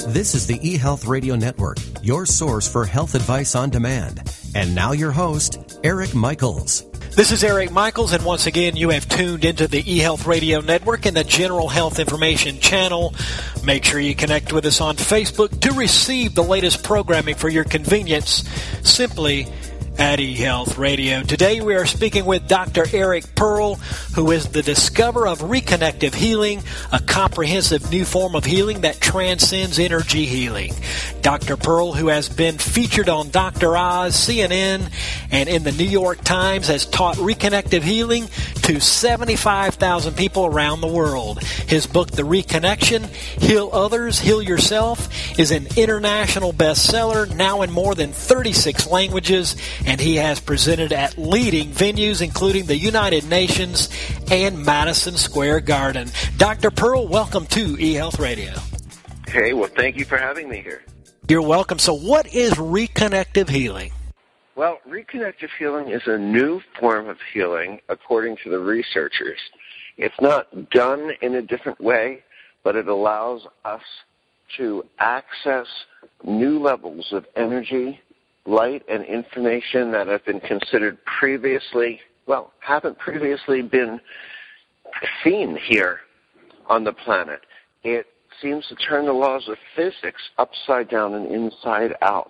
This is the eHealth Radio Network, your source for health advice on demand. And now your host, Eric Michaels. This is Eric Michaels, and once again, you have tuned into the eHealth Radio Network and the General Health Information Channel. Make sure you connect with us on Facebook to receive the latest programming for your convenience, simply at eHealth Radio. Today we are speaking with Dr. Eric Pearl, who is the discoverer of reconnective healing, a comprehensive new form of healing that transcends energy healing. Dr. Pearl, who has been featured on Dr. Oz, CNN, and in the New York Times, has taught reconnective healing to 75,000 people around the world. His book, The Reconnection, Heal Others, Heal Yourself, is an international bestseller, now in more than 36 languages, and he has presented at leading venues, including the United Nations and Madison Square Garden. Dr. Pearl, welcome to eHealth Radio. Hey, well, thank you for having me here. You're welcome. So what is reconnective healing? Well, reconnective healing is a new form of healing, according to the researchers. It's not done in a different way, but it allows us to access new levels of energy, light, and information that have been considered haven't previously been seen here on the planet. It seems to turn the laws of physics upside down and inside out.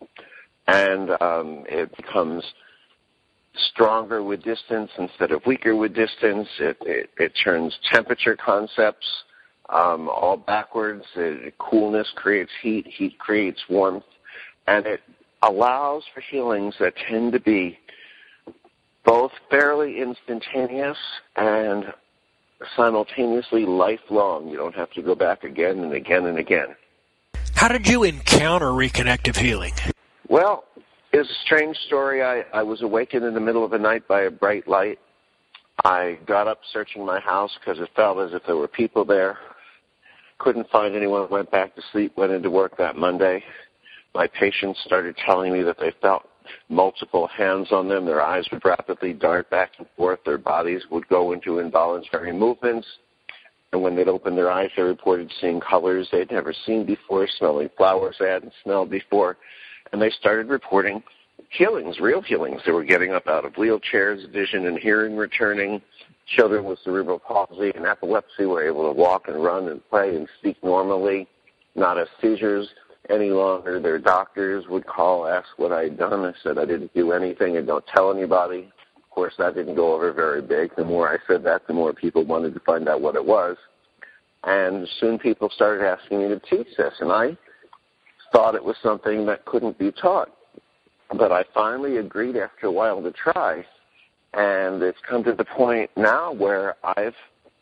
And it becomes stronger with distance instead of weaker with distance. It turns temperature concepts all backwards. Coolness creates heat, heat creates warmth, and it allows for healings that tend to be both fairly instantaneous and simultaneously lifelong. You don't have to go back again and again and again. How did you encounter reconnective healing? Well, it's a strange story. I was awakened in the middle of the night by a bright light. I got up searching my house because it felt as if there were people there. Couldn't find anyone, went back to sleep, went into work that Monday. My patients started telling me that they felt multiple hands on them. Their eyes would rapidly dart back and forth. Their bodies would go into involuntary movements. And when they'd open their eyes, they reported seeing colors they'd never seen before, smelling flowers they hadn't smelled before. And they started reporting healings, real healings. They were getting up out of wheelchairs, vision and hearing returning. Children with cerebral palsy and epilepsy were able to walk and run and play and speak normally, not as seizures any longer. Their doctors would call, ask what I had done. I said I didn't do anything and don't tell anybody. Of course, that didn't go over very big. The more I said that, the more people wanted to find out what it was. And soon people started asking me to teach this, and I thought it was something that couldn't be taught. But I finally agreed after a while to try, and it's come to the point now where I've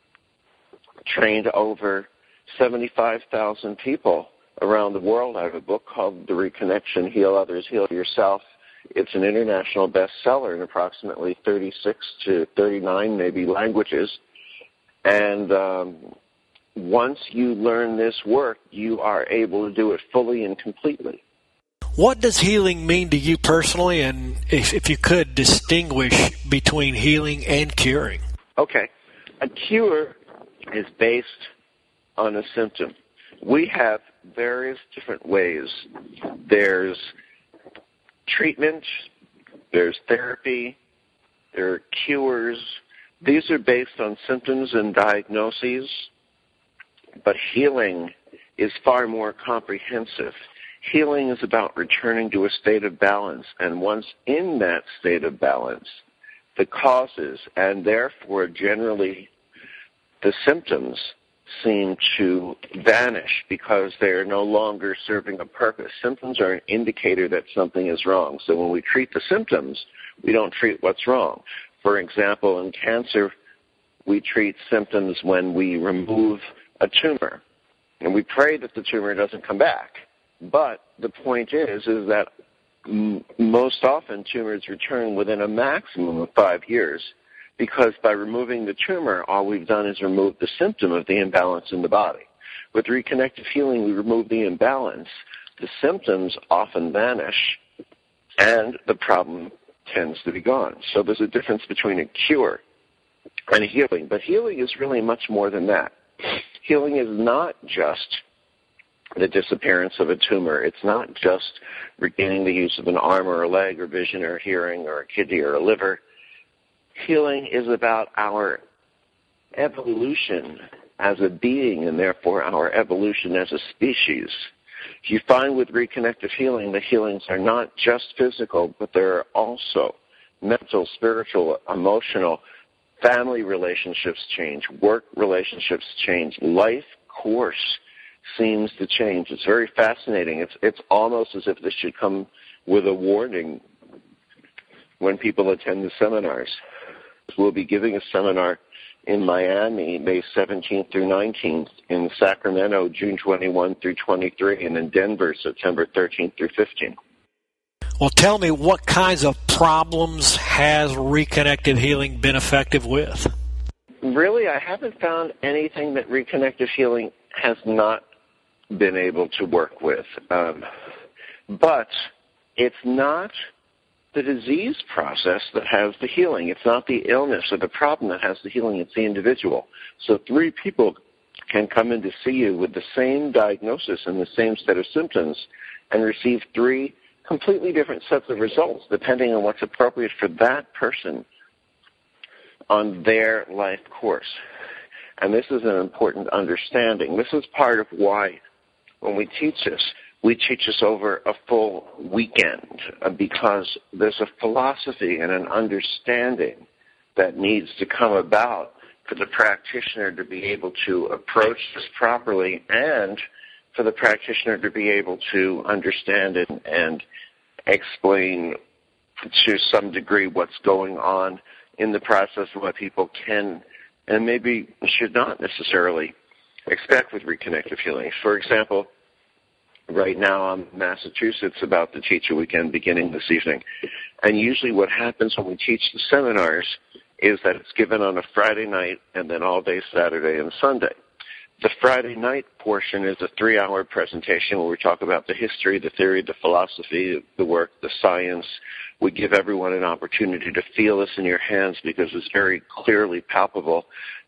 trained over 75,000 people around the world. I have a book called The Reconnection, Heal Others, Heal Yourself. It's an international bestseller in approximately 36 to 39 maybe languages. And once you learn this work, you are able to do it fully and completely. What does healing mean to you personally, and if you could distinguish between healing and curing? Okay. A cure is based on a symptom. We have various different ways. There's treatment, there's therapy, there are cures. These are based on symptoms and diagnoses, but healing is far more comprehensive. Healing is about returning to a state of balance, and once in that state of balance, the causes and therefore generally the symptoms seem to vanish because they are no longer serving a purpose. Symptoms are an indicator that something is wrong. So when we treat the symptoms, we don't treat what's wrong. For example, in cancer, we treat symptoms when we remove a tumor, and we pray that the tumor doesn't come back. But the point is that most often tumors return within a maximum of 5 years, because by removing the tumor, all we've done is remove the symptom of the imbalance in the body. With reconnective healing, we remove the imbalance. The symptoms often vanish, and the problem tends to be gone. So there's a difference between a cure and a healing. But healing is really much more than that. Healing is not just the disappearance of a tumor. It's not just regaining the use of an arm or a leg or vision or hearing or a kidney or a liver. Healing is about our evolution as a being and therefore our evolution as a species. You find with reconnective healing, the healings are not just physical, but they're also mental, spiritual, emotional. Family relationships change, work relationships change, life course seems to change. It's very fascinating. It's almost as if this should come with a warning when people attend the seminars. We'll be giving a seminar in Miami, May 17th through 19th, in Sacramento, June 21 through 23, and in Denver, September 13th through 15th. Well, tell me, what kinds of problems has reconnective healing been effective with? Really, I haven't found anything that reconnective healing has not been able to work with. But it's not the disease process that has the healing. It's not the illness or the problem that has the healing. It's the individual. So 3 people can come in to see you with the same diagnosis and the same set of symptoms and receive 3 completely different sets of results depending on what's appropriate for that person on their life course. And this is an important understanding. This is part of why when we teach this over a full weekend, because there's a philosophy and an understanding that needs to come about for the practitioner to be able to approach this properly and for the practitioner to be able to understand it and explain to some degree what's going on in the process of what people can and maybe should not necessarily expect with reconnective healing. For example, right now I'm in Massachusetts about to teach a weekend beginning this evening. And usually what happens when we teach the seminars is that it's given on a Friday night and then all day Saturday and Sunday. The Friday night portion is a 3-hour presentation where we talk about the history, the theory, the philosophy, the work, the science. We give everyone an opportunity to feel this in your hands because it's very clearly palpable.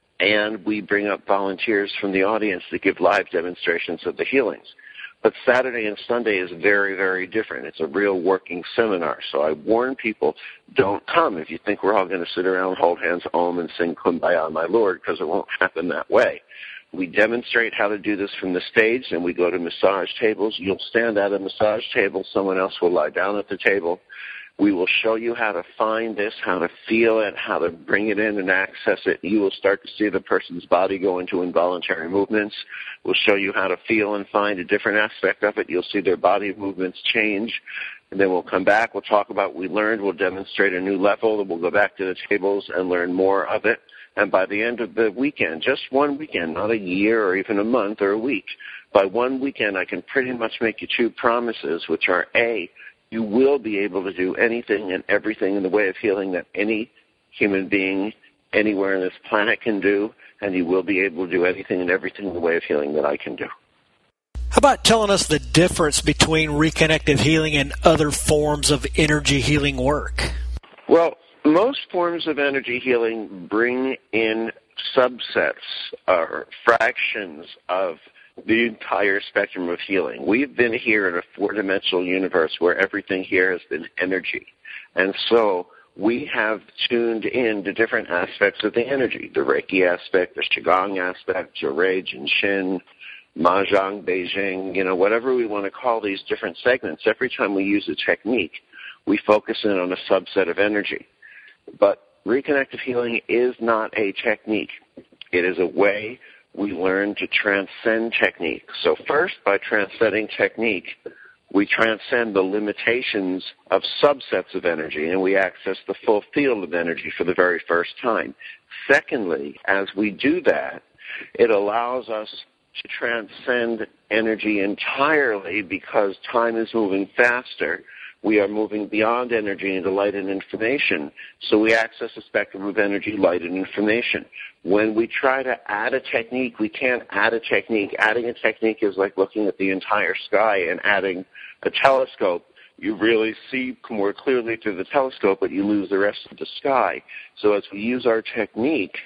And we bring up volunteers from the audience to give live demonstrations of the healings. But Saturday and Sunday is very, very different. It's a real working seminar. So I warn people, don't come if you think we're all going to sit around, hold hands, om, and sing Kumbaya, my Lord, because it won't happen that way. We demonstrate how to do this from the stage, and we go to massage tables. You'll stand at a massage table. Someone else will lie down at the table. We will show you how to find this, how to feel it, how to bring it in and access it. You will start to see the person's body go into involuntary movements. We'll show you how to feel and find a different aspect of it. You'll see their body movements change. And then we'll come back. We'll talk about what we learned. We'll demonstrate a new level. We'll go back to the tables and learn more of it. And by the end of the weekend, just one weekend, not a year or even a month or a week, by one weekend I can pretty much make you 2 promises, which are, A, you will be able to do anything and everything in the way of healing that any human being anywhere on this planet can do, and you will be able to do anything and everything in the way of healing that I can do. How about telling us the difference between reconnective healing and other forms of energy healing work? Well, most forms of energy healing bring in subsets or fractions of the entire spectrum of healing. We've been here in a 4-dimensional universe where everything here has been energy. And so we have tuned in to different aspects of the energy, the Reiki aspect, the Qigong aspect, Jurei, Jinshin, Mahjong, Beijing, whatever we want to call these different segments. Every time we use a technique, we focus in on a subset of energy. But reconnective healing is not a technique. It is a way we learn to transcend technique. So first, by transcending technique, we transcend the limitations of subsets of energy, and we access the full field of energy for the very first time. Secondly, as we do that, it allows us to transcend energy entirely because time is moving faster. We are moving beyond energy into light and information, so we access a spectrum of energy, light, and information. When we try to add a technique, we can't add a technique. Adding a technique is like looking at the entire sky and adding a telescope. You really see more clearly through the telescope, but you lose the rest of the sky. So as we use our technique,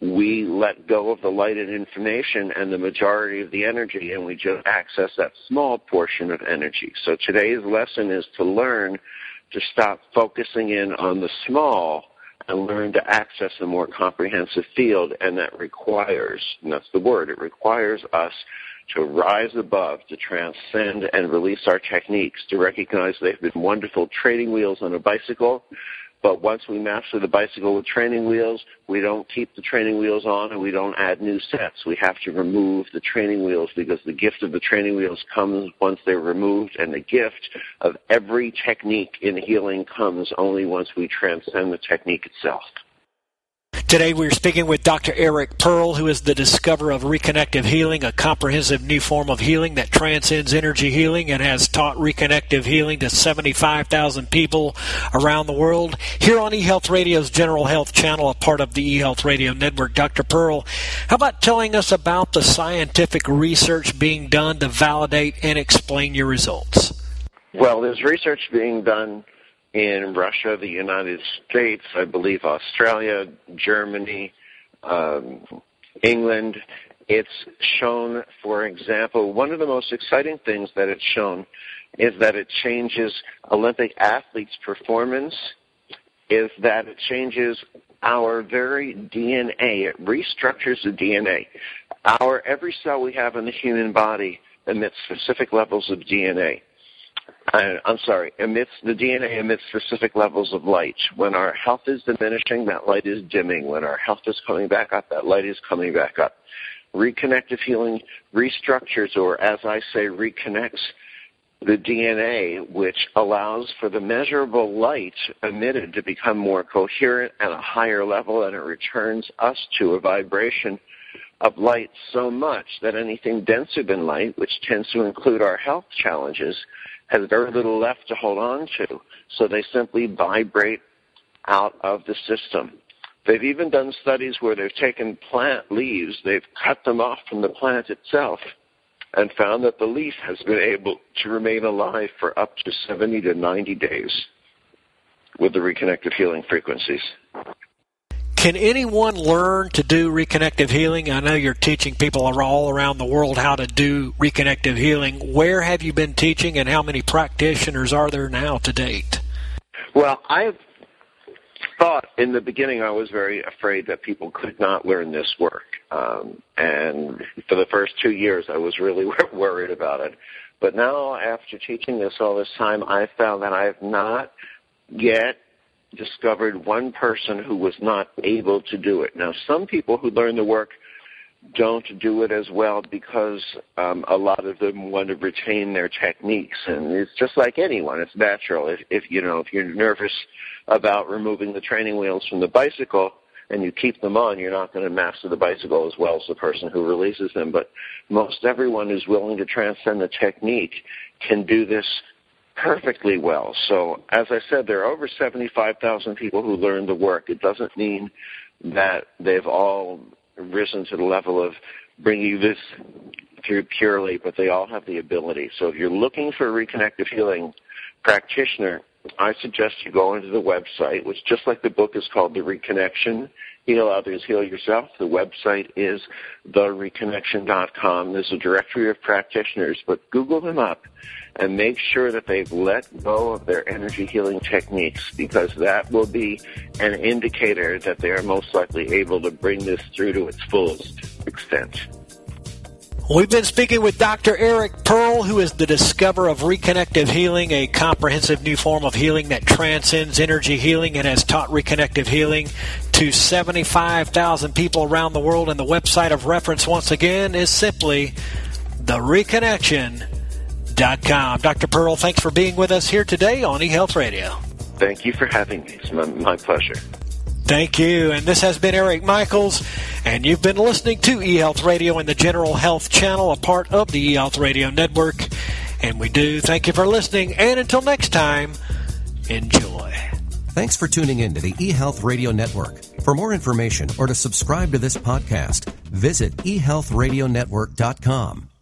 we let go of the light and information and the majority of the energy, and we just access that small portion of energy. So today's lesson is to learn to stop focusing in on the small and learn to access a more comprehensive field, and that requires, and that's the word, it requires us to rise above, to transcend and release our techniques, to recognize they've been wonderful training wheels on a bicycle, but once we master the bicycle with training wheels, we don't keep the training wheels on and we don't add new sets. We have to remove the training wheels because the gift of the training wheels comes once they're removed, and the gift of every technique in healing comes only once we transcend the technique itself. Today we're speaking with Dr. Eric Pearl, who is the discoverer of Reconnective Healing, a comprehensive new form of healing that transcends energy healing and has taught Reconnective Healing to 75,000 people around the world. Here on eHealth Radio's General Health Channel, a part of the eHealth Radio Network. Dr. Pearl, how about telling us about the scientific research being done to validate and explain your results? Well, there's research being done in Russia, the United States, I believe Australia, Germany, England. It's shown, for example, one of the most exciting things that it's shown is that it changes Olympic athletes' performance, is that it changes our very DNA. It restructures the DNA. Every cell we have in the human body emits specific levels of DNA. The DNA emits specific levels of light. When our health is diminishing, that light is dimming. When our health is coming back up, that light is coming back up. Reconnective healing restructures, or as I say, reconnects the DNA, which allows for the measurable light emitted to become more coherent at a higher level, and it returns us to a vibration of light so much that anything denser than light, which tends to include our health challenges, has very little left to hold on to, so they simply vibrate out of the system. They've even done studies where they've taken plant leaves, they've cut them off from the plant itself, and found that the leaf has been able to remain alive for up to 70 to 90 days with the reconnective healing frequencies. Can anyone learn to do reconnective healing? I know you're teaching people all around the world how to do reconnective healing. Where have you been teaching, and how many practitioners are there now to date? Well, I thought in the beginning I was very afraid that people could not learn this work. And for the first 2 years I was really worried about it. But now, after teaching this all this time, I found that I have not yet discovered one person who was not able to do it. Now, some people who learn the work don't do it as well because a lot of them want to retain their techniques, and it's just like anyone. It's natural. If you're nervous about removing the training wheels from the bicycle and you keep them on, you're not going to master the bicycle as well as the person who releases them. But most everyone who's willing to transcend the technique can do this perfectly well. So, as I said, there are over 75,000 people who learn the work. It doesn't mean that they've all risen to the level of bringing this through purely, but they all have the ability. So if you're looking for a reconnective healing practitioner, I suggest you go into the website, which, just like the book, is called The Reconnection. Heal Others, Heal Yourself. The website is thereconnection.com. There's a directory of practitioners, but Google them up and make sure that they've let go of their energy healing techniques, because that will be an indicator that they are most likely able to bring this through to its fullest extent. We've been speaking with Dr. Eric Pearl, who is the discoverer of Reconnective Healing, a comprehensive new form of healing that transcends energy healing and has taught Reconnective Healing to 75,000 people around the world. And the website of reference, once again, is simply thereconnection.com. Dr. Pearl, thanks for being with us here today on eHealth Radio. Thank you for having me. It's my pleasure. Thank you. And this has been Eric Michaels, and you've been listening to eHealth Radio and the General Health Channel, a part of the eHealth Radio Network. And we do thank you for listening. And until next time, enjoy. Thanks for tuning in to the eHealth Radio Network. For more information or to subscribe to this podcast, visit eHealthRadioNetwork.com.